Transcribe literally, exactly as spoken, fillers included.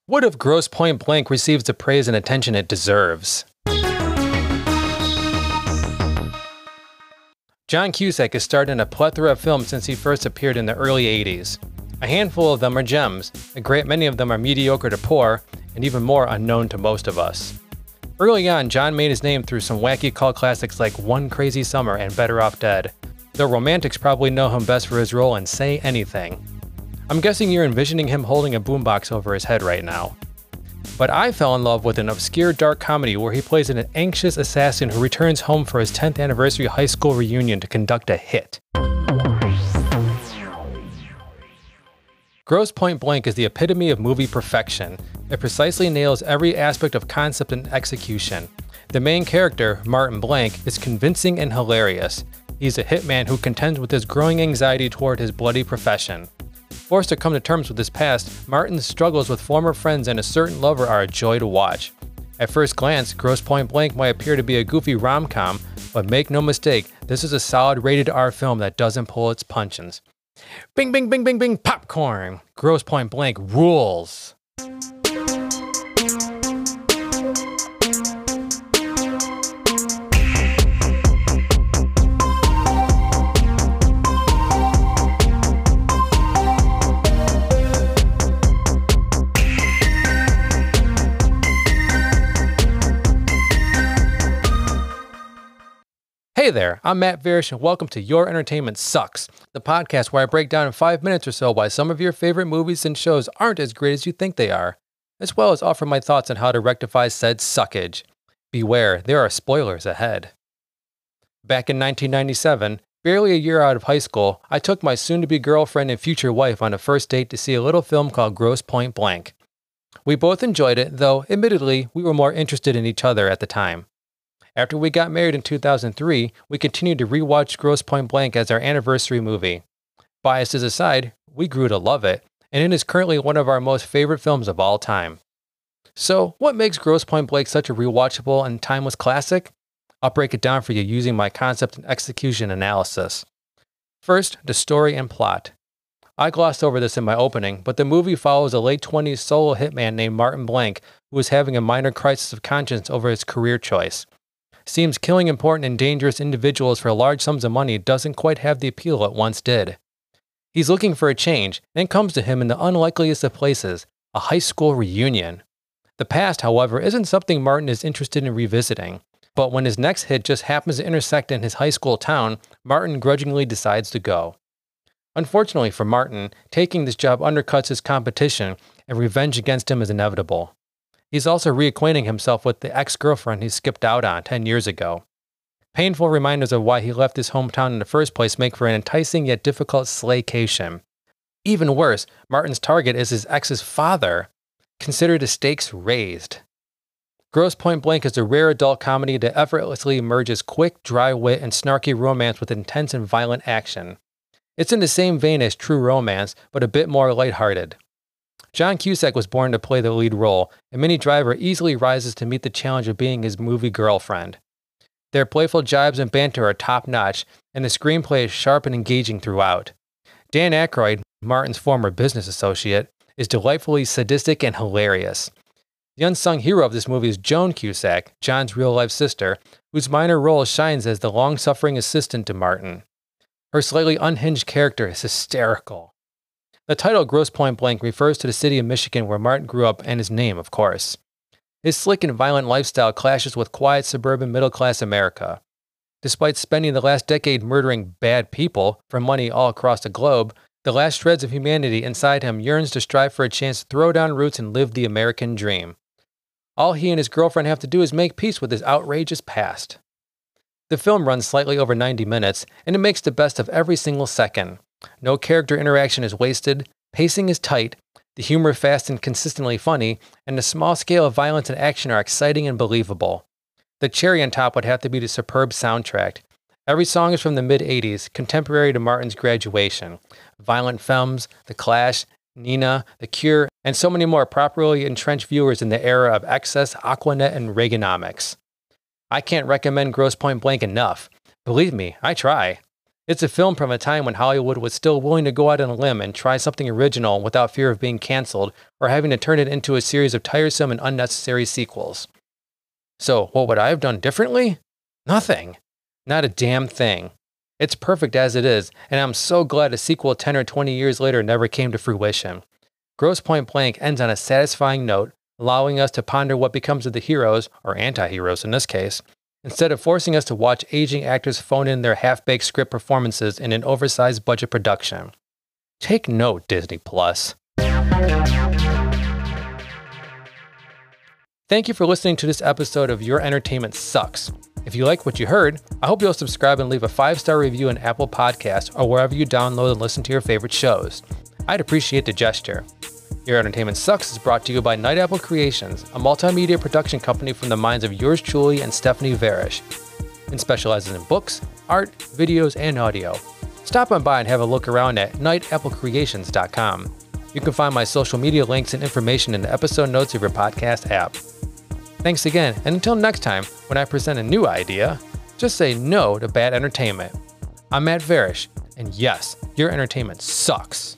What if Grosse Pointe Blank receives the praise and attention it deserves? John Cusack has starred in a plethora of films since he first appeared in the early eighties. A handful of them are gems, a great many of them are mediocre to poor, and even more unknown to most of us. Early on, John made his name through some wacky cult classics like One Crazy Summer and Better Off Dead, though romantics probably know him best for his role in Say Anything. I'm guessing you're envisioning him holding a boombox over his head right now. But I fell in love with an obscure dark comedy where he plays an anxious assassin who returns home for his tenth anniversary high school reunion to conduct a hit. Grosse Pointe Blank is the epitome of movie perfection. It precisely nails every aspect of concept and execution. The main character, Martin Blank, is convincing and hilarious. He's a hitman who contends with his growing anxiety toward his bloody profession. Forced to come to terms with his past, Martin's struggles with former friends and a certain lover are a joy to watch. At first glance, Grosse Pointe Blank might appear to be a goofy rom-com, but make no mistake, this is a solid rated R film that doesn't pull its punches. Bing, bing, bing, bing, bing, popcorn! Grosse Pointe Blank rules! Hey there, I'm Matt Varish and welcome to Your Entertainment Sucks, the podcast where I break down in five minutes or so why some of your favorite movies and shows aren't as great as you think they are, as well as offer my thoughts on how to rectify said suckage. Beware, there are spoilers ahead. Back in nineteen ninety-seven, barely a year out of high school, I took my soon-to-be girlfriend and future wife on a first date to see a little film called Grosse Pointe Blank. We both enjoyed it, though admittedly, we were more interested in each other at the time. After we got married in two thousand three, we continued to rewatch Grosse Pointe Blank as our anniversary movie. Biases aside, we grew to love it, and it is currently one of our most favorite films of all time. So, what makes Grosse Pointe Blank such a rewatchable and timeless classic? I'll break it down for you using my concept and execution analysis. First, the story and plot. I glossed over this in my opening, but the movie follows a late twenties solo hitman named Martin Blank who is having a minor crisis of conscience over his career choice. Seems killing important and dangerous individuals for large sums of money doesn't quite have the appeal it once did. He's looking for a change, and it comes to him in the unlikeliest of places, a high school reunion. The past, however, isn't something Martin is interested in revisiting, but when his next hit just happens to intersect in his high school town, Martin grudgingly decides to go. Unfortunately for Martin, taking this job undercuts his competition, and revenge against him is inevitable. He's also reacquainting himself with the ex-girlfriend he skipped out on ten years ago. Painful reminders of why he left his hometown in the first place make for an enticing yet difficult slaycation. Even worse, Martin's target is his ex's father. Consider the stakes raised. Grosse Pointe Blank is a rare adult comedy that effortlessly merges quick, dry wit and snarky romance with intense and violent action. It's in the same vein as True Romance, but a bit more lighthearted. John Cusack was born to play the lead role, and Minnie Driver easily rises to meet the challenge of being his movie girlfriend. Their playful jibes and banter are top-notch, and the screenplay is sharp and engaging throughout. Dan Aykroyd, Martin's former business associate, is delightfully sadistic and hilarious. The unsung hero of this movie is Joan Cusack, John's real-life sister, whose minor role shines as the long-suffering assistant to Martin. Her slightly unhinged character is hysterical. The title Grosse Pointe Blank refers to the city of Michigan where Martin grew up and his name, of course. His slick and violent lifestyle clashes with quiet suburban middle-class America. Despite spending the last decade murdering bad people for money all across the globe, the last shreds of humanity inside him yearns to strive for a chance to throw down roots and live the American dream. All he and his girlfriend have to do is make peace with his outrageous past. The film runs slightly over ninety minutes, and it makes the best of every single second. No character interaction is wasted, pacing is tight, the humor fast and consistently funny, and the small scale of violence and action are exciting and believable. The cherry on top would have to be the superb soundtrack. Every song is from the mid-eighties, contemporary to Martin's graduation. Violent Femmes, The Clash, Nina, The Cure, and so many more properly entrenched viewers in the era of excess, Aquanet, and Reaganomics. I can't recommend Grosse Pointe Blank enough. Believe me, I try. It's a film from a time when Hollywood was still willing to go out on a limb and try something original without fear of being canceled or having to turn it into a series of tiresome and unnecessary sequels. So, what would I have done differently? Nothing. Not a damn thing. It's perfect as it is, and I'm so glad a sequel ten or twenty years later never came to fruition. Grosse Pointe Blank ends on a satisfying note, allowing us to ponder what becomes of the heroes, or anti-heroes in this case, instead of forcing us to watch aging actors phone in their half-baked script performances in an oversized budget production. Take note, Disney Plus. Thank you for listening to this episode of Your Entertainment Sucks. If you like what you heard, I hope you'll subscribe and leave a five-star review on Apple Podcasts or wherever you download and listen to your favorite shows. I'd appreciate the gesture. Your Entertainment Sucks is brought to you by Night Apple Creations, a multimedia production company from the minds of yours truly and Stephanie Varish, and specializes in books, art, videos, and audio. Stop on by and have a look around at night apple creations dot com. You can find my social media links and information in the episode notes of your podcast app. Thanks again, and until next time, when I present a new idea, just say no to bad entertainment. I'm Matt Varish, and yes, your entertainment sucks.